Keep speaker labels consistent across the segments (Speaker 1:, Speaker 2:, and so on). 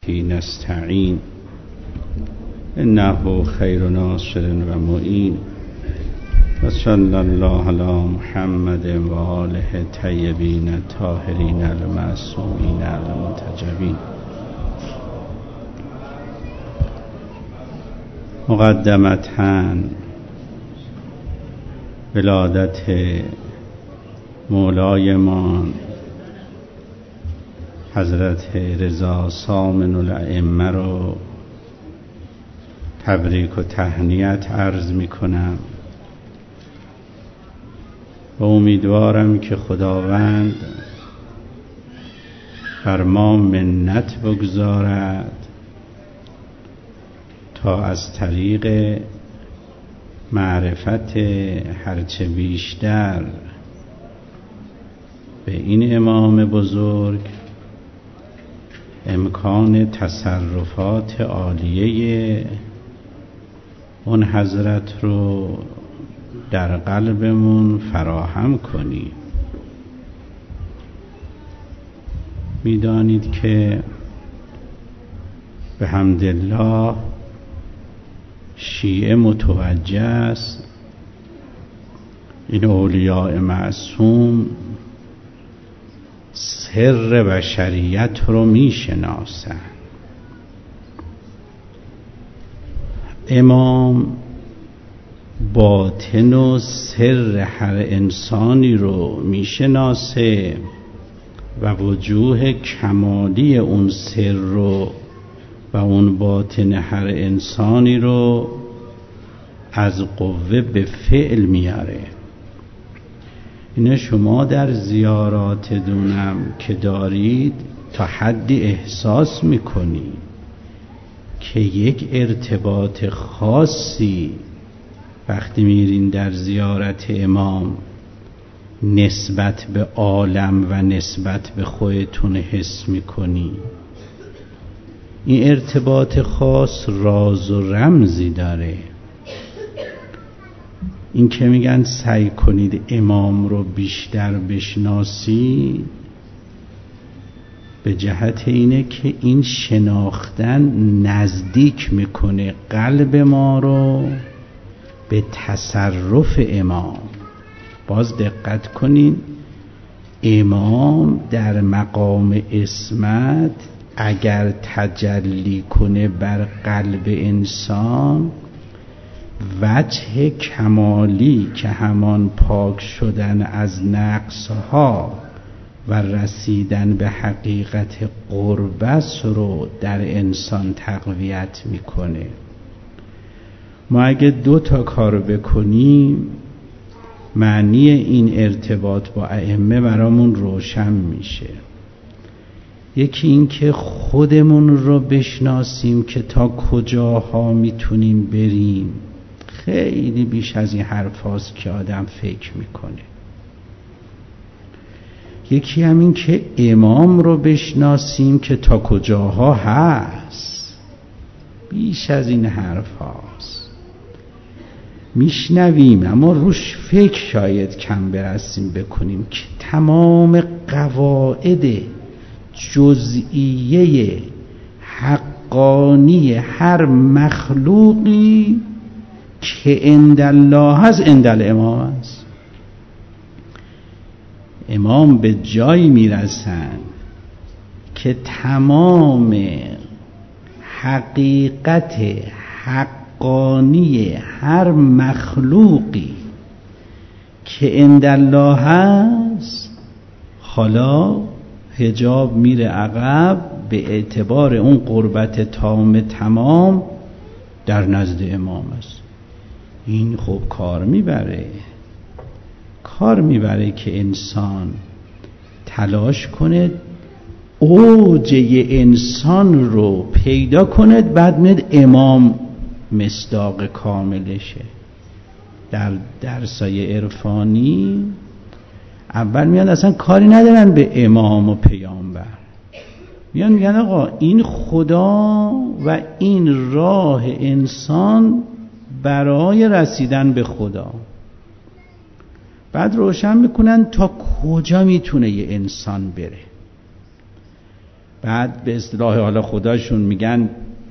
Speaker 1: نستعین انه خیر ناصر و معین و صلی الله علی محمد و آله طیبین الطاهرین المعصومین المنتجبین. مقدمتاً ولادت مولایمان حضرت رضا ثامن الائمه رو تبریک و تهنیت عرض می کنم و امیدوارم که خداوند بر ما منت بگذارد تا از طریق معرفت هرچه بیشتر به این امام بزرگ امکان تصرفات عالیه اون حضرت رو در قلبمون فراهم کنی. میدانید که به حمدالله شیعه متوجه است این اولیاء معصوم سر بشریت رو میشناسن. امام باطن و سر هر انسانی رو میشناسه و وجوه کمالی اون سر رو و اون باطن هر انسانی رو از قوه به فعل میاره. اینه شما در زیارات دونم که دارید تا حدی احساس میکنی که یک ارتباط خاصی وقتی میرین در زیارت امام نسبت به عالم و نسبت به خودتون حس میکنی. این ارتباط خاص راز و رمزی داره. این که میگن سعی کنید امام رو بیشتر بشناسی به جهت اینه که این شناختن نزدیک میکنه قلب ما رو به تصرف امام. باز دقت کنین، امام در مقام عصمت اگر تجلی کنه بر قلب انسان، وجه کمالی که همان پاک شدن از نقصها و رسیدن به حقیقت قربت رو در انسان تقویت میکنه. ما اگه 2 کار بکنیم معنی این ارتباط با ائمه برامون روشن میشه. یکی این که خودمون رو بشناسیم که تا کجاها میتونیم بریم. خیلی بیش از این حرف هاست که آدم فکر میکنه. یکی همین که امام رو بشناسیم که تا کجاها هست. بیش از این حرف هاست میشنویم اما روش فکر شاید کم برسیم بکنیم که تمام قواعد جزئیه حقانی هر مخلوقی که عند الله هست عند الامام است. امام به جایی میرسن که تمام حقیقت حقانی هر مخلوقی که عند الله هست حالا حجاب میره عقب به اعتبار اون قربت تمام در نزد امام است. این خب کار میبره که انسان تلاش کنه اوج انسان رو پیدا کنه، بعد میاد امام مصداق کاملشه. در درسای عرفانی اول میان اصلا کاری ندارن به امام و پیامبر، میگن آقا این خدا و این راه انسان برای رسیدن به خدا. بعد روشن میکنن تا کجا میتونه یه انسان بره. بعد به اصطلاح حالا خداشون میگن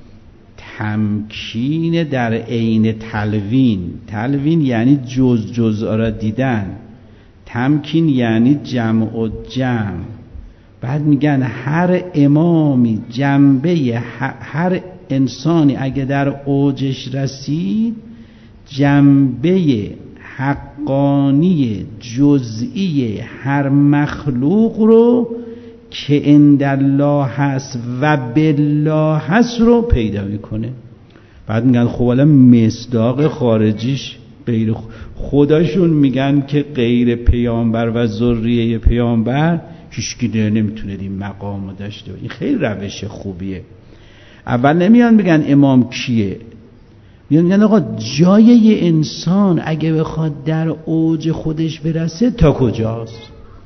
Speaker 1: تمکین در عین تلوین. تلوین یعنی جزء را دیدن، تمکین یعنی جمع و جمع. بعد میگن هر امامی جنبه هر انسانی اگه در اوجش رسید جنبه حقانی جزئی هر مخلوق رو که عند الله هست و بالله هست رو پیدا میکنه. بعد میگن خب حالا مصداق خارجیش غیر خداشون میگن که غیر پیامبر و ذریه پیامبر هیچکی نمیتونه این مقامو داشته. این خیلی روش خوبیه. اول نمیان بگن امام کیه، میگن آقا جای یه انسان اگه بخواد در اوج خودش برسه تا کجاست.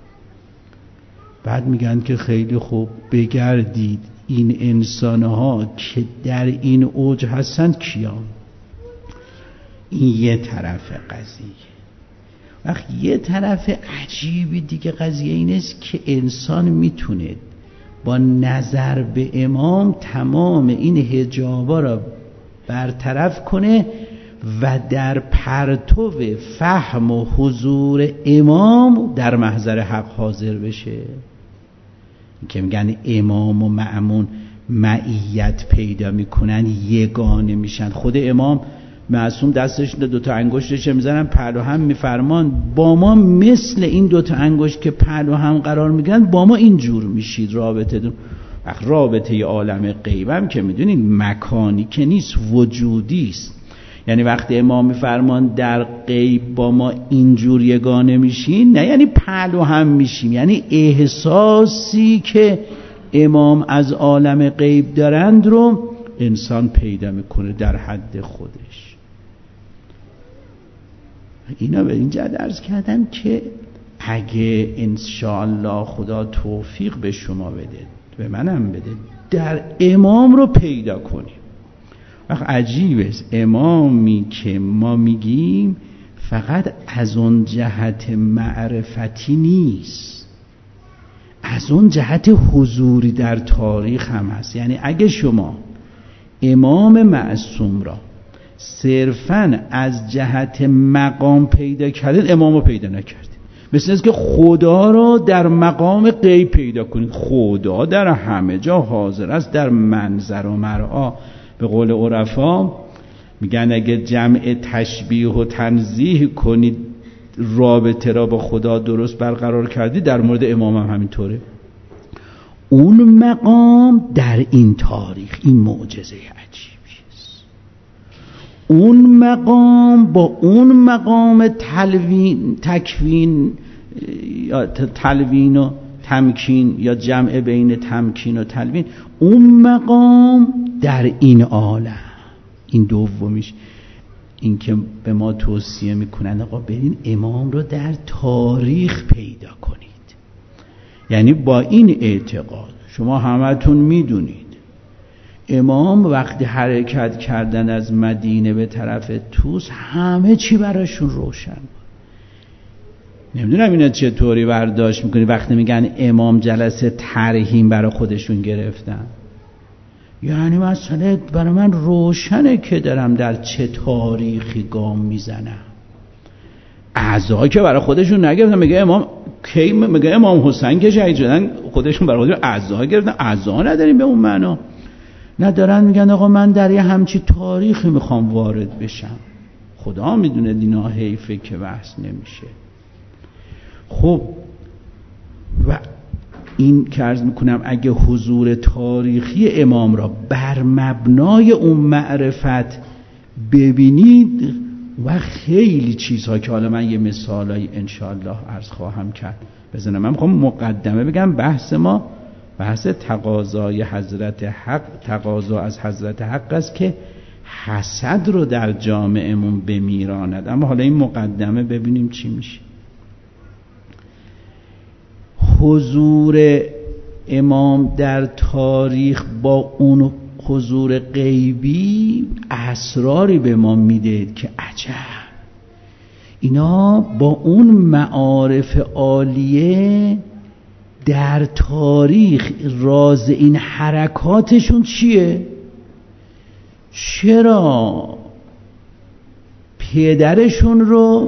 Speaker 1: بعد میگن که خیلی خوب بگردید این انسانها که در این اوج هستن کیان. این یه طرف قضیه. وقت یه طرف عجیبی دیگه قضیه اینست که انسان میتونه با نظر به امام تمام این حجابا را برطرف کنه و در پرتو فهم و حضور امام در محضر حق حاضر بشه. که میگن امام و مأمون معیت پیدا میکنن، یگانه میشن. خود امام معصوم دستش دوتا انگشتش میزنن پهلو هم میفرمان با ما مثل این دوتا انگشت که پهلو هم قرار میگیرن با ما اینجور میشید رابطه دون. رابطه عالم غیب هم که میدونین مکانی که نیست، وجودی است. یعنی وقتی امام میفرمان در غیب با ما اینجور یگانه میشین، نه یعنی پهلو هم میشیم، یعنی احساسی که امام از عالم غیب دارند رو انسان پیدا میکنه در حد خودش. اینا به اینجا عرض کردم که اگه انشاءالله خدا توفیق به شما بده، به منم بده، در امام رو پیدا کنیم. وقت عجیبه امامی که ما میگیم فقط از اون جهت معرفتی نیست، از اون جهت حضوری در تاریخ هم هست. یعنی اگه شما امام معصوم را صرفاً از جهت مقام پیدا کردید، امام رو پیدا نکردید. مثل اینکه خدا را در مقام غیب پیدا کنید. خدا در همه جا حاضر است، در منظر و مرعا. به قول عرفا میگن اگه جمع تشبیه و تنزیه کنید رابطه را با خدا درست برقرار کردید، در مورد امام هم همینطوره. اون مقام در این تاریخ این معجزه عجیبی است. اون مقام با اون مقام تکوین یا تلوین و تمکین یا جمع بین تمکین و تلوین، اون مقام در این عالم، این دومیش، این که به ما توصیه میکنن آقا برین امام رو در تاریخ پیدا کنید. یعنی با این اعتقاد شما همتون میدونید امام وقتی حرکت کردن از مدینه به طرف طوس همه چی براشون روشن. نمیدونم اینا چطوری برداشت میکنی وقتی میگن امام جلسه ترحیم برای خودشون گرفتن. یعنی مثلا برای من روشنه که دارم در چه تاریخی گام میزنم. اعضا که برای خودشون نگرفتن. میگه امام کی؟ میگه امام حسین که شهید شدن خودشون برای خودشون اعضا گرفتن. اعضا نداریم به اون معنا. ندارن میگن آقا من در یه همچی تاریخی میخوام وارد بشم. خدا میدونه دینا حیفه که بحث نمیشه. خب و این که عرض میکنم اگه حضور تاریخی امام را بر مبنای اون معرفت ببینید و خیلی چیزها که حالا من یه مثالای انشاءالله عرض خواهم کرد بزنم. من میخوام مقدمه بگم بحث ما بحث تقاضای حضرت حق، تقاضا از حضرت حق است که حسد رو در جامعهمون بمیراند. اما حالا این مقدمه ببینیم چی میشه. حضور امام در تاریخ با اون حضور غیبی اسراری به ما میده که عجب اینا با اون معارف عالیه در تاریخ راز این حرکاتشون چیه؟ چرا پدرشون رو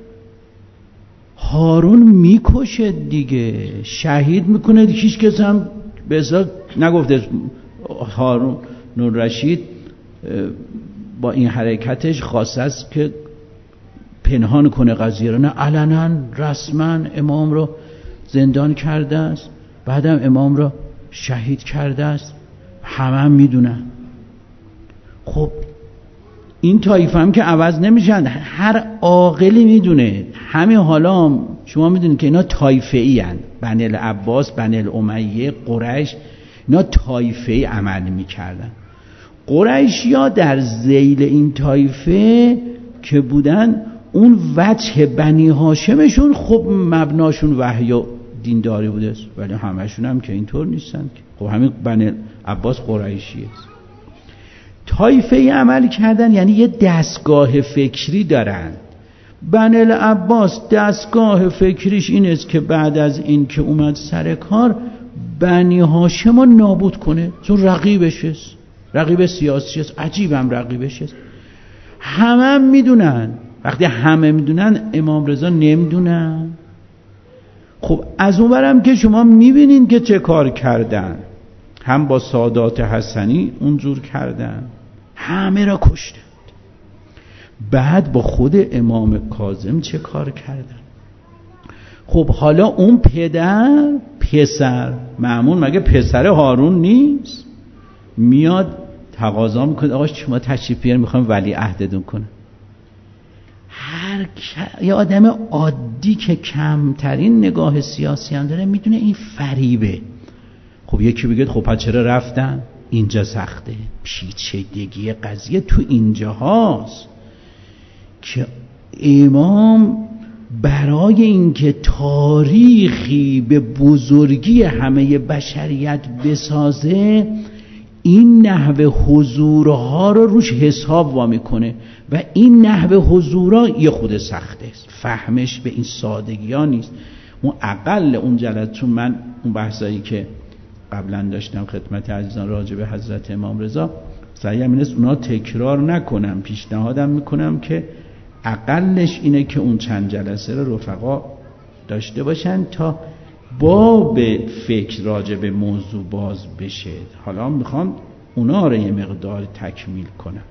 Speaker 1: هارون میکشه دیگه، شهید میکنه، هیچ کس هم به اصلا نگفته هارون رشید با این حرکتش خواسته است که پنهان کنه قضیه رو، نه علنا رسما امام رو زندان کرده است، بعدم امام رو شهید کرده است، همه میدونن. خب این طایفه هم که عوض نمیشن، هر عاقلی میدونه. همین حالا شما میدونید که اینا طایفه‌ای هستند، بنی العباس، بنی الامیه، قریش، اینا طایفه‌ای عمل میکردن. قریشیا در ذیل این طایفه که بودن، اون وجه بنی هاشمشون خب مبناشون وحی و دینداری بوده، ولی همشون هم که اینطور نیستن. خب همین بنی عباس قریشیه. طایفه ای عمل کردن یعنی یه دستگاه فکری دارن. بنی العباس دستگاه فکریش این است که بعد از این که اومد سر کار بنی هاشم رو نابود کنه، چون رقیبش است، رقیب سیاسی است، عجیبم رقیبش است. همه میدونن. وقتی همه میدونن امام رضا نمیدونن. خب از اون برم که شما میبینین که چه کار کردن، هم با سادات حسنی اونجور کردن، همه را کشتند. بعد با خود امام کاظم چه کار کردن؟ خب حالا اون پسر مأمون مگه پسر هارون نیست؟ میاد تقاضا میکنه آقا شما تشریف بیارین میخوام ولی عهدتون کنم. یه آدم عادی که کمترین نگاه سیاسی هم داره میدونه این فریبه. خب یکی بگه خب پس چرا رفتن؟ اینجا سخته. پیچیدگی قضیه تو اینجا هاست که امام برای اینکه تاریخی به بزرگی همه بشریت بسازه این نحوه حضورها رو روش حساب وامی کنه و این نحوه حضورها یه خود سخته است، فهمش به این سادگی ها نیست. اون اقل اون جلد، چون من اون بحثایی که قبلا داشتم خدمت عزیزان راجع به حضرت امام رضا سعیم این است اونا تکرار نکنم، پیشنهادم میکنم که اقلش اینه که اون چند جلسه رو رفقا داشته باشن تا باب فکر راجع به موضوع باز بشه. حالا میخوام اونا رو یه مقدار تکمیل کنم.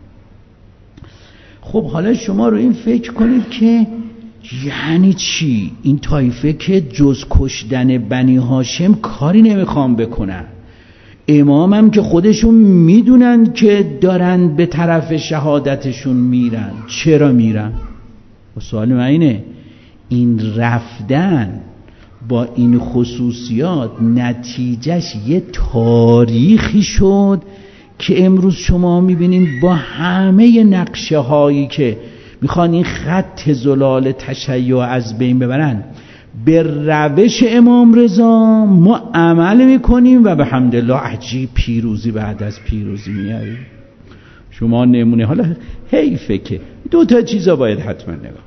Speaker 1: خب حالا شما رو این فکر کنید که یعنی چی این طایفه که جز کشتن بنی هاشم کاری نمیخوام بکنن، امامم که خودشون میدونن که دارن به طرف شهادتشون میرن، چرا میرن؟ و سوال من اینه این رفتن با این خصوصیات نتیجهش یه تاریخی شد که امروز شما میبینین با همه نقشه هایی که میخوان این خط زلال تشیع از بین ببرن، به روش امام رضا ما عمل میکنیم و به حمدالله عجیب پیروزی بعد از پیروزی میاریم. شما نمونه، حالا حیفه که دو تا چیزا باید حتما نگاه،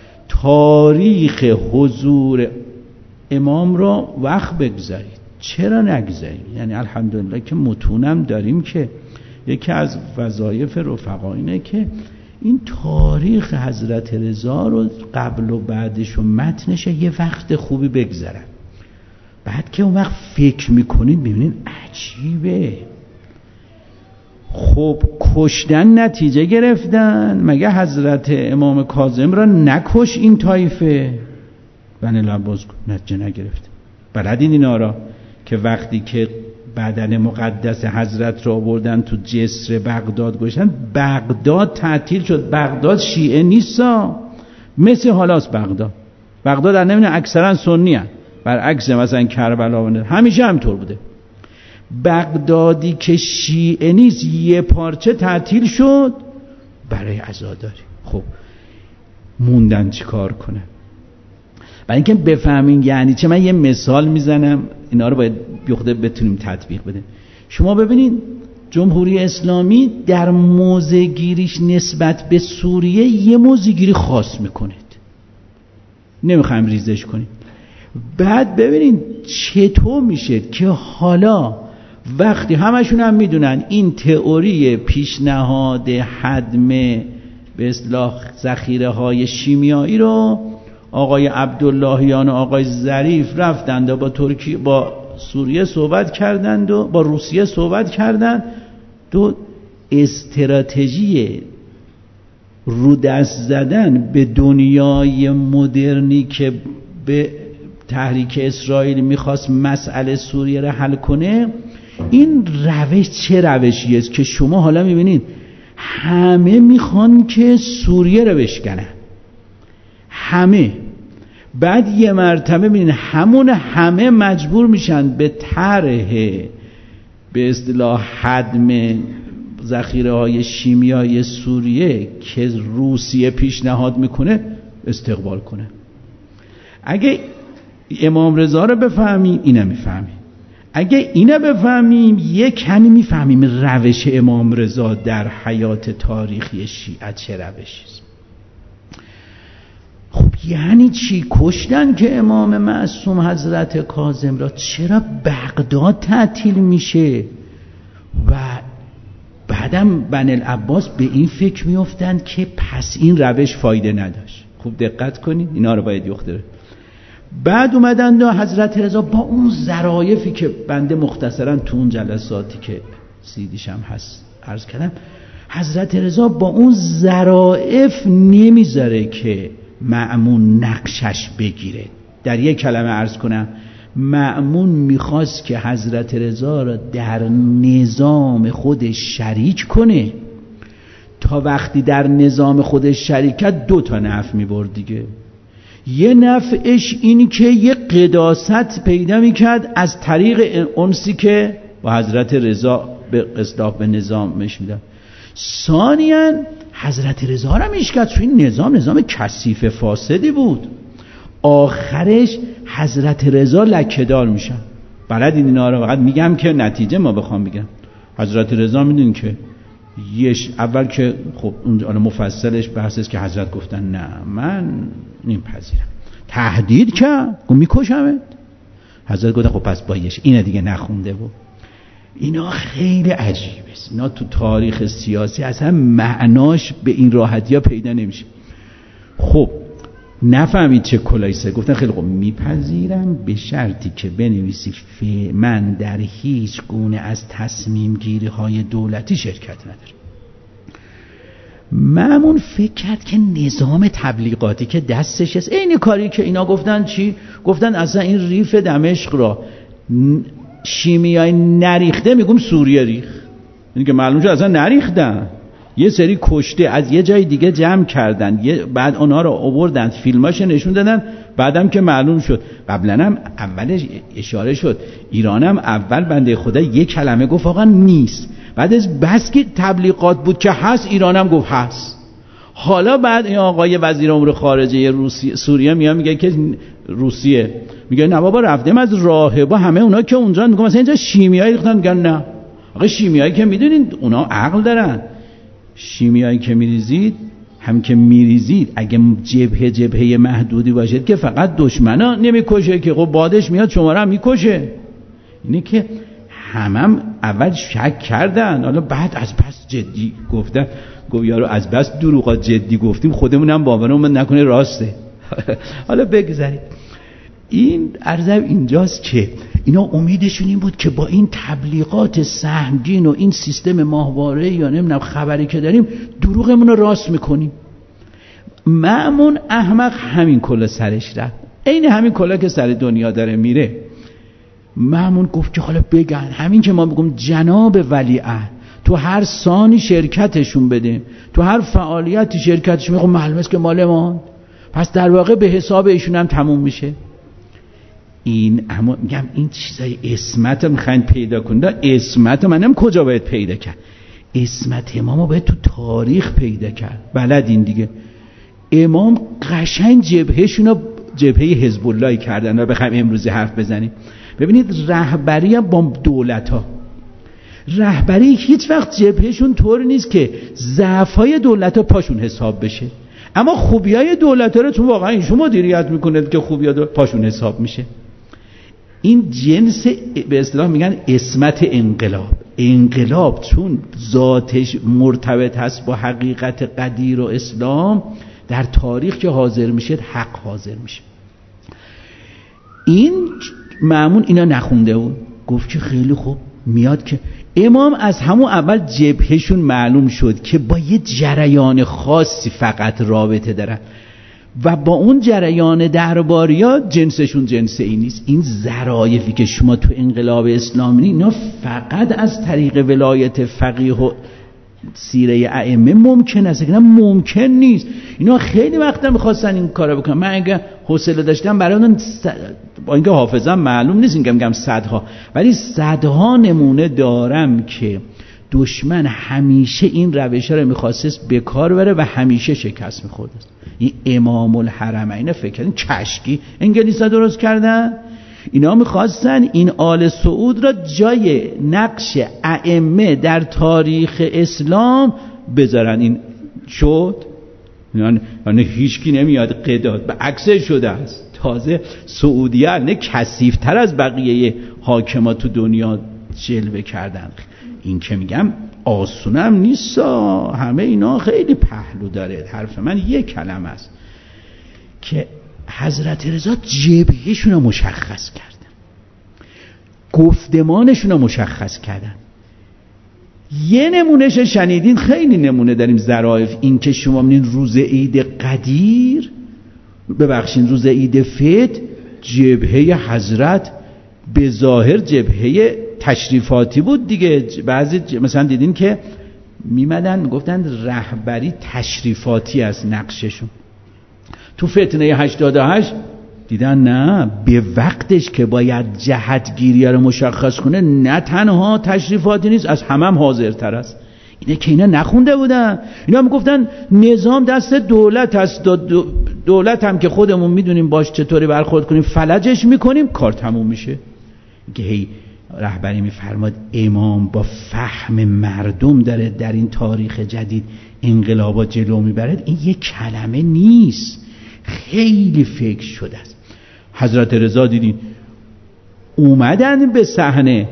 Speaker 1: تاریخ حضور امام را وقت بگذارید. چرا نگذارید؟ یعنی الحمدلله که متونم داریم که یکی از وظایف رفقا اینه که این تاریخ حضرت رضا رو قبل و بعدش و متنش یه وقت خوبی بگذارن. بعد که اون وقت فکر میکنید ببینید عجیبه. خب کشتن نتیجه گرفتن، مگه حضرت امام کاظم را نکش این طایفه؟ بنی العباس نتیجه نگرفت. بلدین اینا را که وقتی که بدن مقدس حضرت را آوردن تو جسر بغداد گذاشتن، بغداد تعطیل شد. بغداد شیعه نیستا، مثل حالاست. بغداد در نمیدونه اکثرا سنی هست، برعکس مثلا کربلا همیشه همطور بوده. بغدادی که شیعه نیست یه پارچه تعطیل شد برای عزاداری. خب موندن چی کار کنه؟ برای اینکه بفهمین یعنی چه، من یه مثال میزنم اینا رو باید بیخوده بتونیم تطبیق بده. شما ببینید جمهوری اسلامی در موضع‌گیریش نسبت به سوریه یه موضع‌گیری خاص میکنید، نمیخوایم ریزش کنیم، بعد ببینید چطور میشه که حالا وقتی همشون هم میدونن این تئوری پیشنهاد هدم به اصطلاح ذخیره های شیمیایی رو آقای عبداللهیان و آقای ظریف رفتند و با سوریه صحبت کردند و با روسیه صحبت کردند و استراتژی رو دست زدن به دنیای مدرنی که به تحریک اسرائیل میخواست مسئله سوریه رو حل کنه، این روش چه روشیه است که شما حالا میبینید همه میخوان که سوریه رو بشکنن، همه. بعد یه مرتبه ببینید همه مجبور میشن به طرح به اصطلاح هدم ذخیره های شیمیایی سوریه که روسیه پیشنهاد میکنه استقبال کنه. اگه امام رضا رو بفهمیم اینو میفهمیم، اگه اینو بفهمیم یک کمی میفهمیم روش امام رضا در حیات تاریخی شیعه چه روشیست. خب یعنی چی؟ کشتن که امام معصوم حضرت کاظم را، چرا بغداد تعطیل میشه؟ و بعدم بنی العباس به این فکر میافتند که پس این روش فایده نداشت. خوب دقت کنید، اینا رو باید یخته. بعد اومدن و حضرت رضا با اون ظرافی که بنده مختصرا تو اون جلساتی که سیدیش هم هست عرض کردم، حضرت رضا با اون ظراف نمیذاره که مأمون نقشش بگیره. در یک کلمه عرض کنم، مأمون میخواست که حضرت رضا را در نظام خودش شریک کنه تا وقتی در نظام خودش شریکت 2 تا نفع میبرد دیگه. یه نفعش اینی که یه قداست پیدا میکرد از طریق انسی که با حضرت رضا به اصلاح به نظامش میدن. ثانیاً حضرت رضا را میشکست، چون این نظام کثیف فاسدی بود. آخرش حضرت رضا لکه‌دار میشن. بلد اینا رو فقط میگم که نتیجه ما بخوام بگم. حضرت رضا میدونین که اول که خب اون مفصلش بحث است که حضرت گفتن نه من نمیپذیرم، تهدید کرد گفت میکشمت. حضرت گفت خب پس بایش اینه دیگه نخونده بود. اینا خیلی عجیبه است، اینا تو تاریخ سیاسی اصلا معناش به این راحتی ها پیدا نمیشه. خب نفهمید چه کلایسه. گفتن خیلی خوب میپذیرم به شرطی که بنویسی من در هیچ گونه از تصمیم گیری های دولتی شرکت ندارم. مأمون فکر کرد که نظام تبلیغاتی که دستش است این کاری که اینا گفتن چی؟ گفتن اصلا این ریف دمشق را شیمیایی نریخته، میگم سوریه ریخت. یعنی که معلوم شد اصلا نریختن، یه سری کشته از یه جای دیگه جمع کردن، بعد اونها رو آوردن فیلماش نشون دادن. بعدم که معلوم شد، قبلا هم اولش اشاره شد، ایرانم اول بنده خدا یه کلمه گفت آقا نیست، بعد از بس که تبلیغات بود که هست ایرانم گفت هست. حالا بعد این آقای وزیر امور خارجه سوریه میگه که روسیه میگه نه بابا رفتیم از راهبا همه اونا که اونجا میگن مثلا اینجا شیمیایی ریختن، میگن نه آقا شیمیایی که میدونین اونا عقل دارن، شیمیایی که میریزید هم که میریزید اگه جبهه محدودی باشد که فقط دشمنا نمیکشه که خب بادش میاد شما رو هم میکشه. اینه که همم اول شک کردن، حالا بعد از بس جدی گفتن، گفت یارو از بس دروغات جدی گفتیم خودمونم باورمون نکنه راسته. حالا بگذارید. این عرضم اینجاست که اینا امیدشون این بود که با این تبلیغات سهمگین و این سیستم ماهواره یا نمیدونم خبری که داریم دروغمون رو راست میکنیم. مأمون احمق همین کلا سرش رفت، عین همین کلا که سر دنیا داره میره. مأمون گفت که حالا بگن همین که ما میگم جناب ولیعهد تو هر سانی شرکتشون بدیم، تو هر فعالیتی شرکتشون میگم معلومه است که مال ما، پس در واقع به حساب ایشون هم تموم میشه. این اما میگم این چیزای اسمت میخواین پیدا کنید، اسمت منم کجا باید پیدا کرد؟ اسمت امامو باید تو تاریخ پیدا کرد. بلدین دیگه امام قشنگ جبههشونو جبهه حزب الله کردن و بخوایم امروزی حرف بزنیم. ببینید رهبری هم با دولت ها، رهبری هیچ وقت جبههشون طور نیست که ضعف‌های دولت ها پاشون حساب بشه. اما خوبیای دولت رو تو واقعا ایشون مدیریت میکنه که خوبیای پاشون حساب میشه. این جنس به اصطلاح میگن عصمت انقلاب چون ذاتش مرتبط هست با حقیقت قدیر و اسلام، در تاریخ که حاضر میشه حق حاضر میشه. این مأمون اینا نخونده بود، گفت که خیلی خوب میاد که امام از همون اول جبهشون معلوم شد که با یه جریان خاصی فقط رابطه دارن و با اون جریان درباریا جنسشون جنس این نیست. این ظرایفی که شما تو انقلاب اسلامی اینا فقط از طریق ولایت فقیه و سیره ائمه ممکن است، که ممکن نیست. اینا خیلی وقتا می‌خواستن این کارو بکنن. من اگه حوصله داشتم برای اون با اینکه حافظم معلوم نیست اینکه میگم صدها، ولی صدها نمونه دارم که دشمن همیشه این روشا رو می‌خواست به کار بره و همیشه شکست می‌خورد. این امام الحرمین فکر کردین کشکی انگلیس‌ها درست کردن؟ اینا می‌خواستن این آل سعود را جای نقش ائمه در تاریخ اسلام بذارن. این شد یعنی هیچکی نمیاد قداد، به عکس شده است. تازه سعودیه نه کثیف‌تر از بقیه حاکمات تو دنیا جلوه کردن. این که میگم آسونم نیست، همه اینا خیلی پهلو داره. حرف من یک کلمه است که حضرت رضا جبهشون رو مشخص کردن، گفتمانشون رو مشخص کردن. یه نمونهش شنیدین، خیلی نمونه داریم ظرایف. این که شما می‌بینید روز عید قدیر، ببخشید روز عید فطر، جبهه حضرت به ظاهر جبهه تشریفاتی بود دیگه. بعضی مثلا دیدین که میمدن میگفتن رهبری تشریفاتی از نقششون. تو فتنه 88 دیدن نه، به وقتش که باید جهتگیری رو مشخص کنه نه تنها تشریفاتی نیست، از همه هم حاضرتر است. اینه که اینا نخونده بودن. اینا میگفتن نظام دست دولت است، دولت هم که خودمون میدونیم باش چطوری برخورد کنیم فلجش میکنیم، کار تموم میشه. که هی رهبری میفرماد امام با فهم مردم داره در این تاریخ جدید انقلابات جلو میبرد. این یک کلمه نیست، خیلی فکر شده است. حضرت رضا دیدین اومدن به صحنه،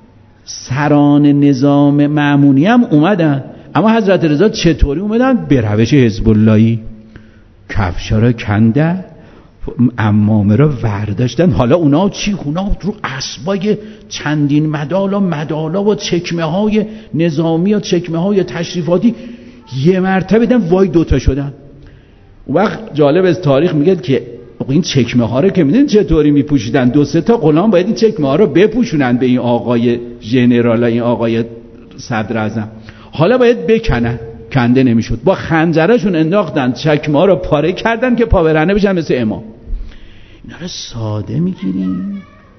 Speaker 1: سران نظام مأمونی هم اومدن، اما حضرت رضا چطوری اومدن؟ به روش حزب اللهی. کفشا را کنده، عمامه را ورداشتن. حالا اونا چی؟ اونا رو اسبای چندین مدالا و چکمه های نظامی و چکمه های تشریفاتی یه مرتبه دیدن وای دوتا شدن. اون وقت جالب از تاریخ میگه که این چکمه ها رو که میدونید چطوری میپوشیدن، 2-3 تا غلام باید این چکمه ها رو بپوشونن به این آقای ژنرال، این آقای صدر اعظم. حالا باید بکنن، کنده نمیشد، با خنجرشون انداختن چکمه ها رو پاره کردن که پا برهنه بشن مثل امام. اینا رو ساده میگیریم؟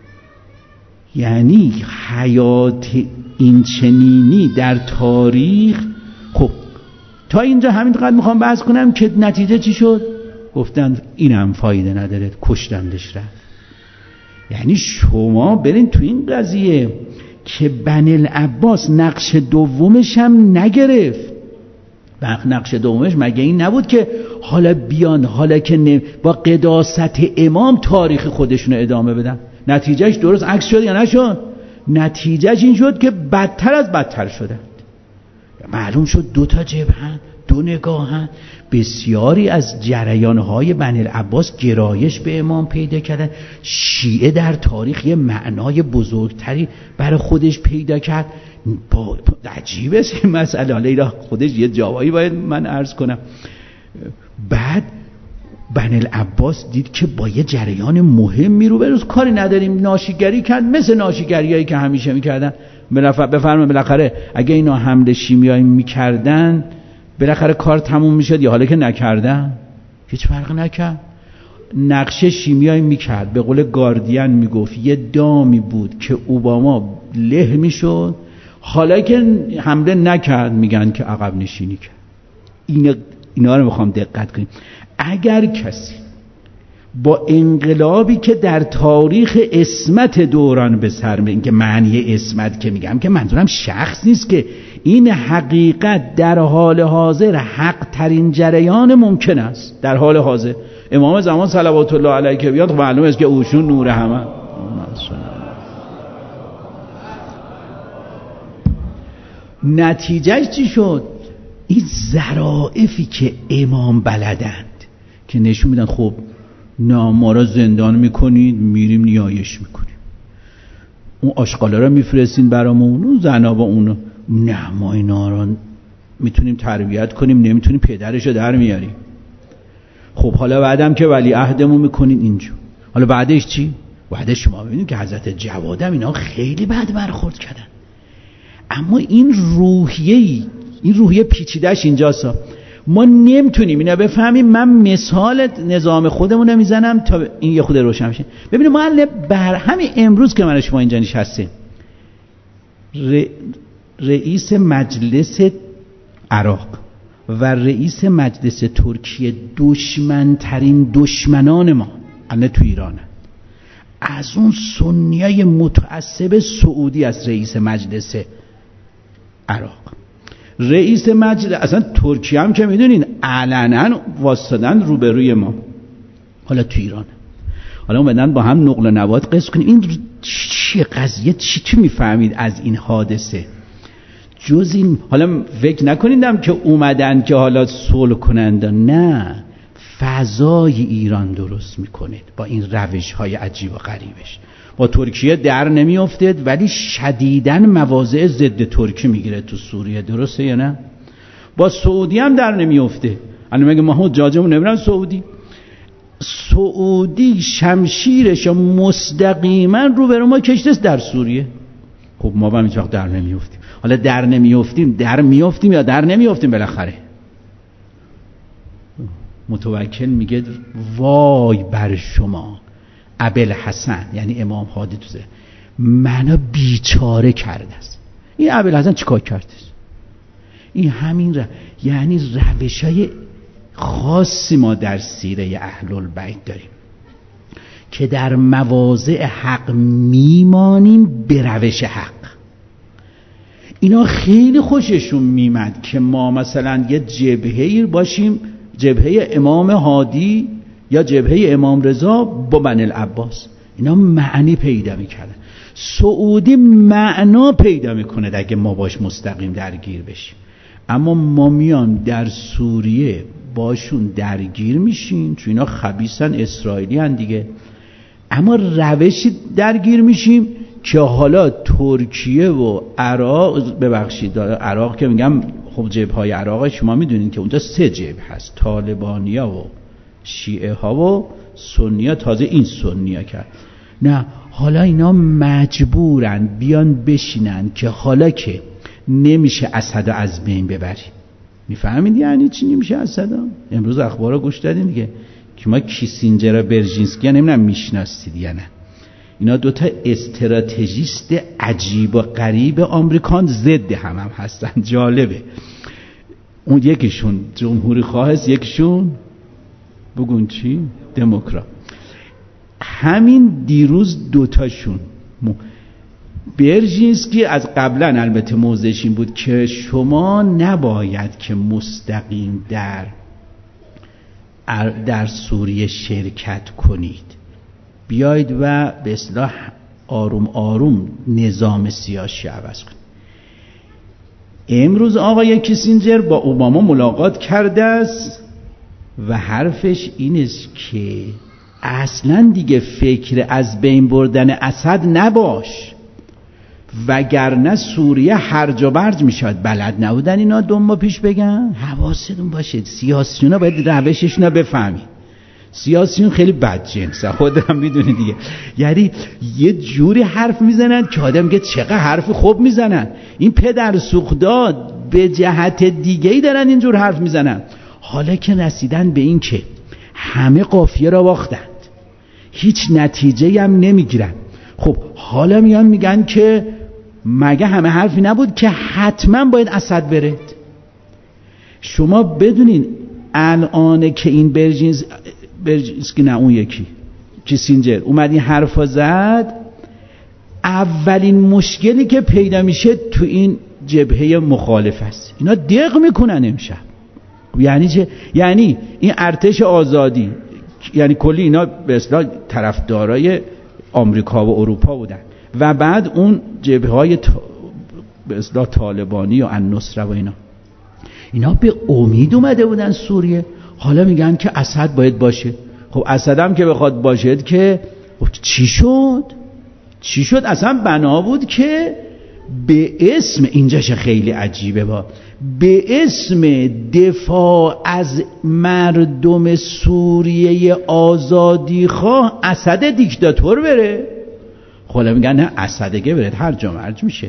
Speaker 1: یعنی حیات این چنینی در تاریخ. خب تا اینجا همینقدر میخوام بحث کنم که نتیجه چی شد؟ گفتن اینم فایده نداره، کشتندش رفت. یعنی شما برین تو این قضیه که بنی العباس نقش دومش هم نگرفت. نقش دومش مگه این نبود که حالا بیان، حالا که با قداست امام تاریخ خودشون ادامه بدن؟ نتیجهش درست عکس شد یا نشد؟ نتیجهش این شد که بدتر از بدتر شدن. معلوم شد 2 تا جبهن، 2 نگاهن. بسیاری از جریانهای بنی العباس گرایش به امام پیدا کردن. شیعه در تاریخ یه معنای بزرگتری برای خودش پیدا کرد. عجیبه این مسئله، حالا خودش یه جوابی باید من عرض کنم. بعد بنی العباس دید که با یه جریان مهمی رو بروز، کاری نداریم، ناشیگری کرد، مثل ناشیگریایی که همیشه میکردن. بفرمایید بالاخره اگه اینا حمله شیمیایی میکردن بالاخره کار تموم میشد، یا حالا که نکردن هیچ فرق نکرد. نقشه شیمیایی میکرد، به قول گاردین میگفت یه دامی بود که اوباما له میشد، حالا که حمله نکرد میگن که عقب نشینی کرد. اینا رو میخوام دقت کنیم. اگر کسی با انقلابی که در تاریخ عصمت دوران به سر میبره، که معنی عصمت که میگم که منظورم شخص نیست که این حقیقت در حال حاضر حق ترین جریان ممکن است. در حال حاضر امام زمان صلوات الله علیه که بیاد معلومه است که اوشون نور همه. نتیجهش چی شد؟ این ظرافی که امام بلدند که نشون میدن خب نه ما را زندان میکنید، میریم نیایش میکنیم، اون آشغالا را میفرستین برامون، اون زنا با اونو، نه ما اینا را میتونیم تربیت کنیم، نمیتونیم پدرشو در میاریم. خب حالا بعدم که ولی عهدمون میکنین اینجا، حالا بعدش چی؟ بعدش شما ببینید که حضرت جوادم اینا خیلی بد برخورد کردن. اما این روحیه پیچیده‌اش اینجاست. ما نمیتونیم اینا بفهمیم. من مثال نظام خودمون میزنم تا این یه خود روشن بشه. ببینید معلم بر همین امروز که من شما اینجا نشستیم، رئیس مجلس عراق و رئیس مجلس ترکیه دشمنترین دشمنان ما الان تو ایرانه. از اون سنیای متعصب سعودی از رئیس مجلس عراق، رئیس مجلس اصلا ترکیه هم که میدونین علنا واسطادن روبروی ما. حالا تو ایران حالا اومدن با هم نقل و نبات قصه کنیم. این چیه قضیه؟ چی میفهمید از این حادثه جز این؟ حالا فکر نکنیدم که اومدن که حالا صلح کنند، نه، فضای ایران درست میکنه با این روش های عجیب و غریبش. با ترکیه در نمیافتید ولی شدیداً مواضع ضد ترکی میگیره تو سوریه، درسته یا نه؟ با سعودی هم در نمیافته. الان میگه ما حجاجمون نمیرن سعودی شمشیرش مستقیما رو به ما کشته در سوریه. خب ما هم هیچ وقت در نمیافتیم. حالا در میافتیم یا در نمیافتیم بالاخره. متوکل میگه وای بر شما ابوالحسن، یعنی امام هادی توزه، منو بیچاره کرده است. این ابوالحسن چیکار کرده است؟ این همین یعنی روشای خاصی ما در سیره اهل البیت داریم که در مواضع حق میمانیم به روش حق. اینا خیلی خوششون میمد که ما مثلا یه جبهه‌ای باشیم، جبهه امام هادی یا جبهه امام رضا با بنی العباس. اینا معنی پیدا میکردن. سعودی معنا پیدا میکنه اگه ما باش مستقیم درگیر بشیم. اما ما میان در سوریه باشون درگیر میشیم چون اینا خبیثن، اسرائیلی هن دیگه، اما روشی درگیر میشیم که حالا ترکیه و عراق، ببخشید عراق که میگم، خب جبهه‌های عراق شما میدونین که اونجا 3 جبهه هست، طالبانیا و شیعه ها و سنی‌ها. تازه این سنی‌ها کرد، نه حالا اینا مجبورن بیان بشینن که حالا که نمیشه اسد از بین ببریم. میفهمید یعنی چی نمیشه اسد؟ امروز اخبارا گوش دادین دیگه که ما کیسینجر و برژینسکی نمیدونم میشناسید یا نه. اینا دوتا استراتژیست عجیب و غریب آمریکان ضد هم هستن. جالبه. اون یکیشون جمهوری خواه است، یکیشون بگون چی؟ دموکرات. همین دیروز دوتاشون برژینسکی از قبلا البته موضعش این بود که شما نباید که مستقیم در سوریه شرکت کنید، بیایید و به اصطلاح آروم آروم نظام سیاسی عوض کنید. امروز آقای کیسینجر با اوباما ملاقات کرده است و حرفش این است که اصلا دیگه فکر از بین بردن اسد نباش، وگرنه سوریه هرج و برج میشد. بلد نبودن اینا 2 ماه پیش بگن. حواستون باشه، سیاسیونا باید روششون رو بفهمید. سیاسیون خیلی بدجنسه، خودم میدونی دیگه، یعنی یه جوری حرف میزنن که آدم میگه چقدر حرف خوب میزنن. این پدر سوخداد به جهت دیگه‌ای دارن اینجور حرف میزنن. حالا که رسیدن به این که همه قافیه را باختند، هیچ نتیجه‌ای هم نمیگیرن، خب حالا میگن که مگه همه حرفی نبود که حتما باید اسد بره؟ شما بدونین الان که این برژینسکی نه اون یکی کیسینجر اومد این حرفا زد، اولین مشکلی که پیدا میشه تو این جبهه مخالف است. اینا دق میکنن امشب. یعنی چه؟ یعنی این ارتش آزادی، یعنی کلی اینا به اصطلاح طرفدارای آمریکا و اروپا بودن و بعد اون جبهه‌های به اصطلاح طالبانی و النصره و اینا به امید اومده بودن سوریه. حالا میگن که اسد باید باشه. خب اسد هم که بخواد باشه که چی شد؟ اصلا بنا بود که به اسم، اینجاش خیلی عجیبه، به اسم دفاع از مردم سوریه آزادی خواه اسد دیکتاتور بره. حالا میگن نه، اسدگه بره هر جا مرج میشه.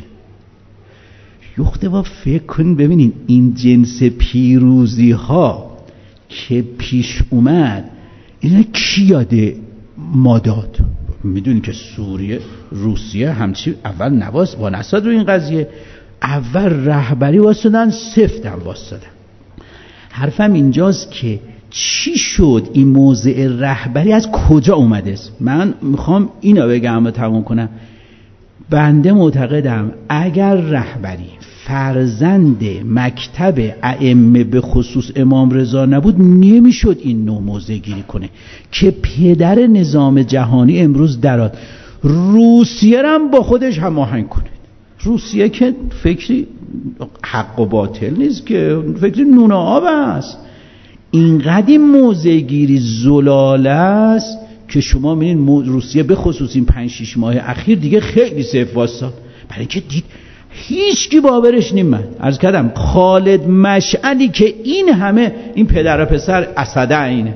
Speaker 1: یخته با فکر کن ببینین این جنس پیروزی ها که پیش اومد اینا کی یاده ما داد؟ میدونی که روسیه همچی اول نساد رو این قضیه، اول رهبری واسدن، سفتم واسدن. حرفم اینجاست که چی شد این موضع رهبری از کجا اومده است؟ من میخوام اینو بگم و تموم کنم. بنده معتقدم اگر رهبری فرزند مکتب ائمه به خصوص امام رضا نبود نمیشد این نوع موضع گیری کنه که پدر نظام جهانی امروز دراد. روسیه هم با خودش هماهنگ کنه. روسیه که فکری حق و باطل نیست، که فکری نون و آب است. اینقدر این موضع گیری زلاله است که شما می‌بینید روسیه به خصوص این 5-6 ماه اخیر دیگه خیلی سیف واسطاد، برای اینکه دید هیچ کی باورش نمیاد. عرض کردم خالد مشعلی که این همه این پدر و پسر اسدعینه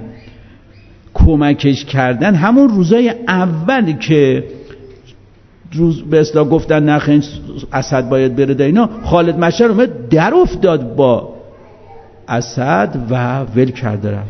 Speaker 1: کمکش کردن، همون روزای اولی که به اصطلاح گفتن نخ اسد باید بره اینا، خالد مشعل اومد در افتاد با اسد و ول کرده.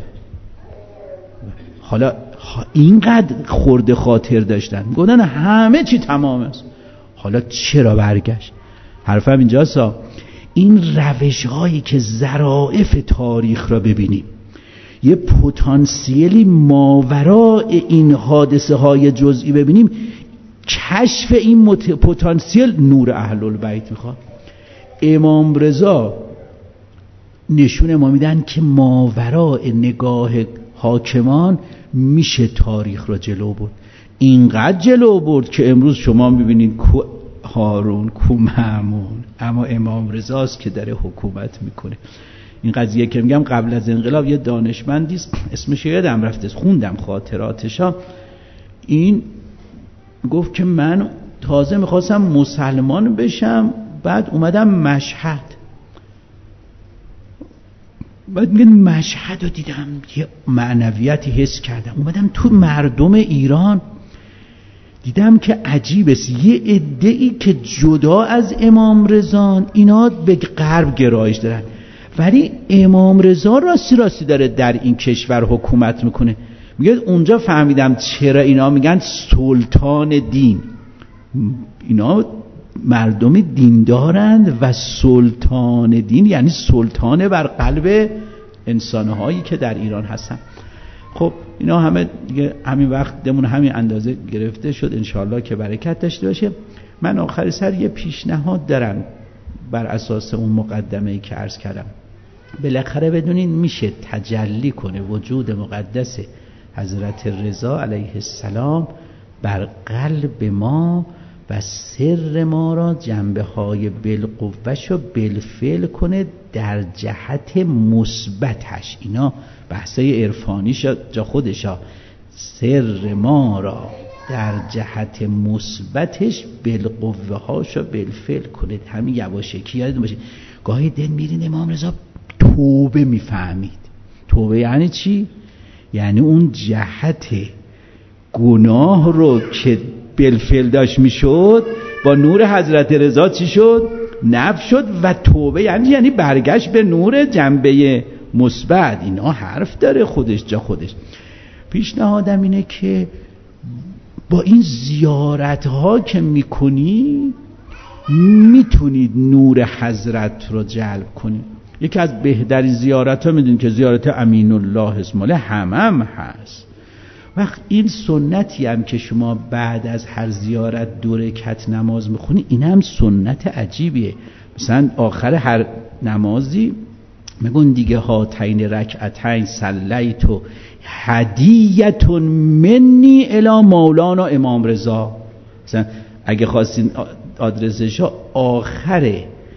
Speaker 1: حالا اینقدر خورده خاطر داشتن، گفتن همه چی تمام است. حالا چرا برگشت؟ حرفم اینجاست، این روش هایی که ظرافت تاریخ را ببینیم، یه پتانسیلی ماورای این حادثه های جزئی ببینیم، کشف این پتانسیل نور اهل البیت میخواد. امام رضا نشون ما میدن که ماورای نگاه حاکمان میشه تاریخ را جلو برد. اینقدر جلو برد که امروز شما میبینید کو هارون، کو مأمون، اما امام رضاست که داره حکومت میکنه. این قضیه که میگم قبل از انقلاب یه دانشمندی اسمش یادم رفته، خوندم خاطراتشا، این گفت که من تازه میخواستم مسلمان بشم، بعد اومدم مشهد، بعد میگن مشهد رو دیدم، یه معنویتی حس کردم، اومدم تو مردم ایران دیدم که عجیب است، یه عده‌ای که جدا از امام رضا اینا به غرب گرایش دارن، ولی امام رضا راستی داره در این کشور حکومت میکنه. میگه اونجا فهمیدم چرا اینا میگن سلطان دین. اینا مردم دیندارند و سلطان دین یعنی سلطان بر قلب انسانهایی که در ایران هستن. خب اینا همه دیگه همین وقت دمون همین اندازه گرفته شد، انشاءالله که برکت داشته باشه. من آخر سر یه پیشنهاد دارم بر اساس اون مقدمه‌ای که عرض کردم. بالاخره بدونین میشه تجلی کنه وجود مقدس حضرت رضا علیه السلام بر قلب ما و سر ما را جنبه های بالقوهش رو بالفعل کنه در جهت مثبتش. اینا بحثای عرفانیش جا خودشا، سر ما را در جهت مثبتش بالقوه هاش رو بالفعل کنه. همین یواشکی یادتون باشه گاهی دن میرین امام رضا توبه میفهمید. توبه یعنی چی؟ یعنی اون جهت گناه رو که بالفعل داشت میشد با نور حضرت رضا چی شد؟ نفی شد. و توبه یعنی برگشت به نور جنبه مثبت. اینا حرف داره خودش جا خودش. پیشنهادم اینه که با این زیارت ها که میکنی میتونید نور حضرت رو جلب کنید. یکی از بهترین زیارت ها میدونید که زیارت امین الله است، مال هم هست. وقت این سنتی هم که شما بعد از هر زیارت 2 رکعت نماز میخونی، این هم سنت عجیبیه. مثلا آخر هر نمازی میگن دیگه هاتین رکعتین صلیت هدیه منی الی مولانا امام رضا. مثلا اگه خواستین آدرسش آخر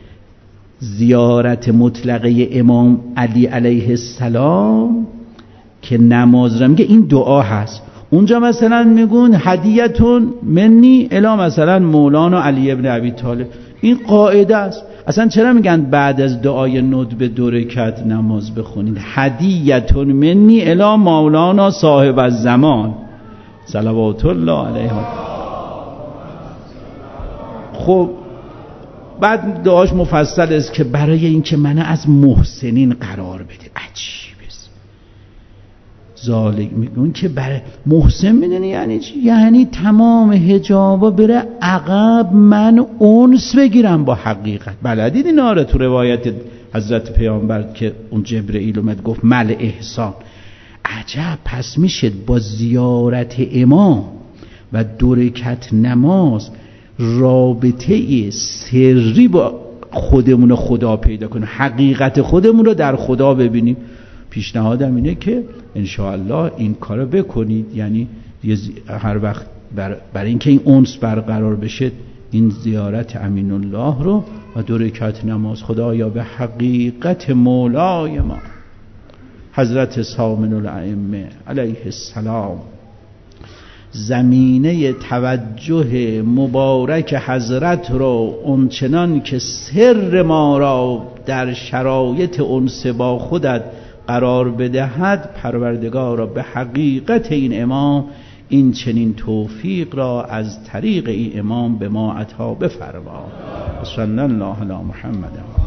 Speaker 1: زیارت مطلقه امام علی علیه السلام که نماز را میگه این دعا هست. اونجا مثلا میگن هدیتون منی الی مثلا مولانا علی ابن ابی طالب. این قاعده است. اصلا چرا میگن بعد از دعای ندبه 2 رکعت نماز بخونید؟ هدیتون منی الی مولانا صاحب الزمان صلوات الله علیه. خب بعد دعاش مفصل است که برای اینکه منو از محسنین قرار بده. عجیب است. ذالک میگن که برای محسن میدونی یعنی چی؟ یعنی تمام حجابا بره عقب، من انس بگیرم با حقیقت. بلدید این آره تو روایت حضرت پیامبر که اون جبرئیل اومد گفت مل احسان. عجب، پس میشه با زیارت امام و 2 رکعت نماز رابطه سری با خودمون و خدا پیدا کنیم، حقیقت خودمون رو در خدا ببینیم. پیشنهادم اینه که انشاءالله این کارو بکنید. یعنی هر وقت برای اینکه این انس برقرار بشه این زیارت امین الله رو و 2 رکعت نماز خدایا به حقیقت مولای ما حضرت سامن الائمه علیه السلام زمینه توجه مبارک حضرت را اونچنان که سر ما را در شرایط انس با خودت قرار بدهد، پروردگارا به حقیقت این امام این چنین توفیق را از طریق این امام به ما عطا بفرما. صلی الله علی محمد.